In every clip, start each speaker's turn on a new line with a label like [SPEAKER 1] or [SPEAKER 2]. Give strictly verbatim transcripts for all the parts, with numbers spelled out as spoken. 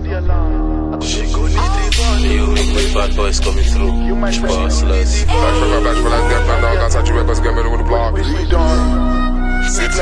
[SPEAKER 1] She go need refund. You, my bad boys coming through. She bossless.
[SPEAKER 2] Flash for my flash for that get my dog. I said you records get me with the block. Sit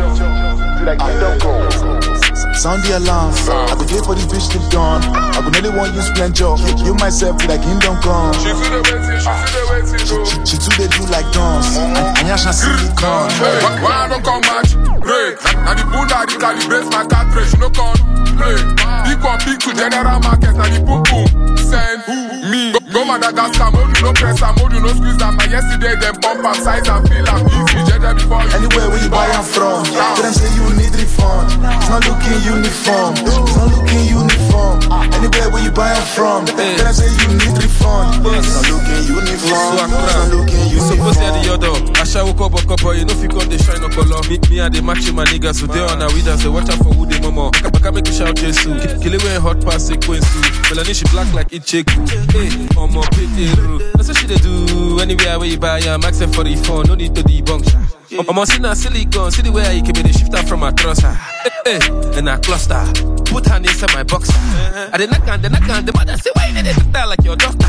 [SPEAKER 2] down. Like you don't go.
[SPEAKER 3] Sound the alarm. I could wait for this bitch to dawn. I could only want you splendour. You myself like him don't come.
[SPEAKER 2] She see the waiting, she see the waiting.
[SPEAKER 3] She, she too they do like dance. And I shall see it come.
[SPEAKER 2] Why I don't come match? Break. Now the bunda the calibrates my cartridge. No con play. Big one big to general market. Now the boom boom. Send me. Go, go Madagascar. Mode you no press and mode you no squeeze that. Now yesterday them bump and size and feel and easy. Judge before you.
[SPEAKER 3] Anywhere where you buy them from. Tell them say you need refund. It's not looking uniform. It's not looking uniform. Anywhere where you buy them from. Tell them say you need refund. It's not looking uniform. It's not looking uniform.
[SPEAKER 4] Suppose you're the other. I shall walk up, walk up, but you know if you got the shine up color. Me, me and the matching my niggas, so they on our weeders. They watch out for who they mama. I can make you shout Jesus. Kill it when hot pass sequence too. Well, I need she black like it chick. Hey, I'm a pretty roo. That's what she they do. Anywhere where you buy, I'm asking for the phone. No need to debunk. I'm a sinner silicone. See the way I keep it shifter from my trusser. Hey, hey, and I cluster. Put her inside my boxer. I did not can, then I can. The mother say, why you need to style like your doctor?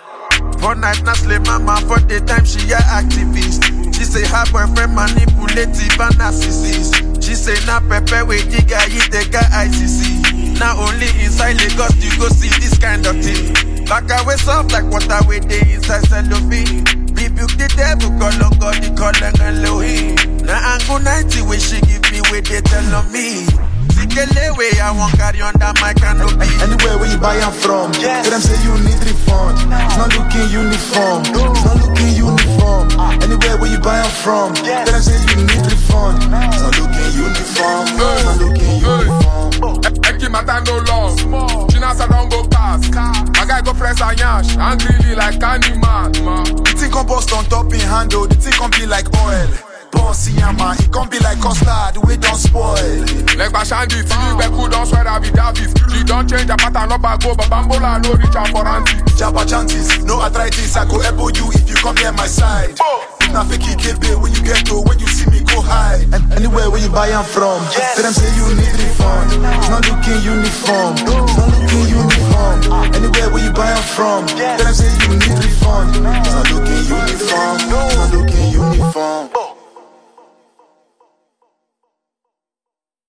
[SPEAKER 5] For night, na slay mama. For the time, she a activist. She say her boyfriend manipulative and narcissist. She say na pepe with the guy, you take a I C C. Now only inside Lagos you go see this kind of thing. Back away soft like water with the inside cellophane. Rebuke the devil, call on God, the calling Elohim. Now angle ninety when she give me what they tell on me. Sikele way I won't carry on that my canopy.
[SPEAKER 3] Anywhere where you buy them from. Yes. Tell them say you need refund. It's not looking uniform. It's not looking uniform. Anywhere where you buy them from. Yes. Tell them say you need refund. It's not looking uniform. It's not looking uniform.
[SPEAKER 2] Eki matter no long. Chinasa don't go past. My guy go press and yash. Angrily like candy man.
[SPEAKER 3] The thing can bust on top in handle. The thing can be like oil. Bossy yama, it can be like custard. The way don't spoil.
[SPEAKER 2] Like Bashandi, Tilly Beku don't swear that with Davis. She don't change the pattern up and go. But Bambola no reach out for auntie.
[SPEAKER 3] Jabba chances, no arthritis. I go elbow you if you come near my side. Now fake it, when you get to, when you see me go high. And anywhere where you buy them from. Yes. Tell them say you need refund. It's not looking uniform. It's not looking uniform. Anywhere where you buy them from.